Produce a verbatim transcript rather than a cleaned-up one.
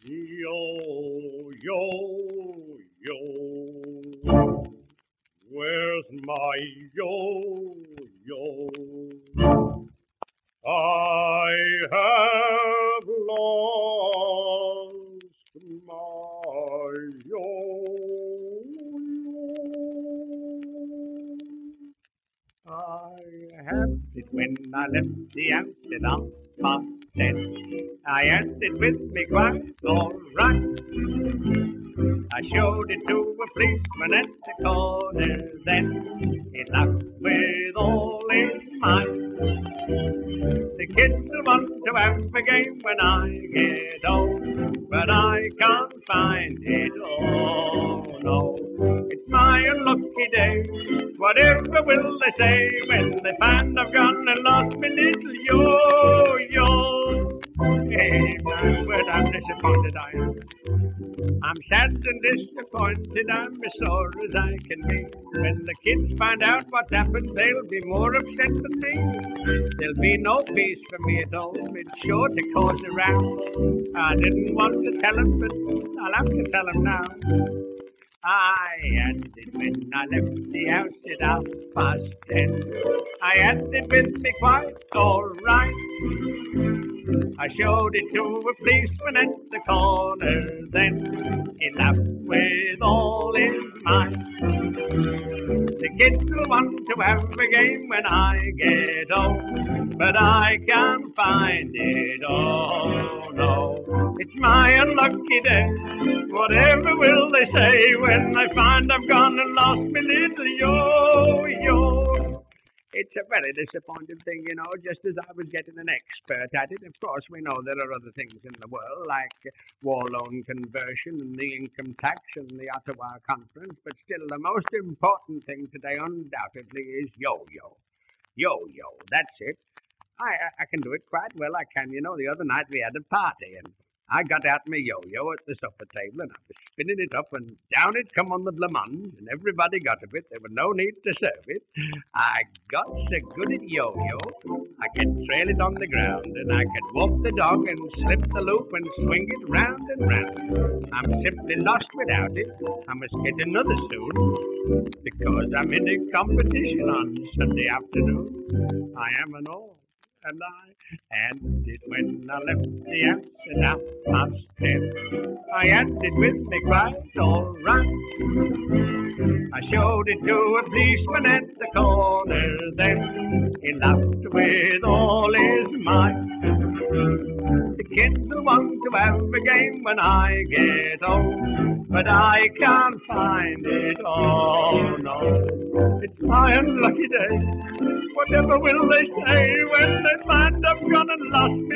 Yo, yo, yo, where's my yo-yo? I have lost my yo-yo. I had it when I left the Amsterdam past ten. I had it with me quite all right. I showed it to a policeman at the corner then. He laughed with all his might. The kids will want to have a game when I get home, but I can't find it. Oh no, it's my unlucky day. Whatever will they say when they find I've gone and lost my little yo-yo? Hey, man, but I'm disappointed I am. I'm sad and disappointed, I'm as sore as I can be. When the kids find out what's happened, they'll be more upset than me. There'll be no peace for me at home, it's sure to cause a row. I didn't want to tell them, but I'll have to tell them now. I had it when I left the house at half past ten. I had it with me quite all right. I showed it to a policeman at the corner then. He laughed with all his might. The kids will want to have a game when I get home, but I can't find it. Oh no, it's my unlucky day. Whatever will they say when they find I've gone and lost my little yo-yo? It's a very disappointing thing, you know, just as I was getting an expert at it. Of course, we know there are other things in the world, like war loan conversion and the income tax and the Ottawa Conference, but still the most important thing today, undoubtedly, is yo-yo. Yo-yo, that's it. I, I can do it quite well, I can. You know, the other night we had a party, and I got out my yo-yo at the supper table, and I was spinning it up, and down it come on the blancmange, and everybody got a bit. There was no need to serve it. I got so good at yo-yo, I could trail it on the ground, and I could walk the dog and slip the loop and swing it round and round. I'm simply lost without it. I must get another soon, because I'm in a competition on Sunday afternoon. I am an all. And I had it when I left the house at half past ten. I had it with me quite all right. I showed it to a policeman at the corner then. He laughed with all his might. The kids will want to have a game when I get home, but I can't find it. Oh no, it's my unlucky day. Whatever will they say when they find I've gone and lost me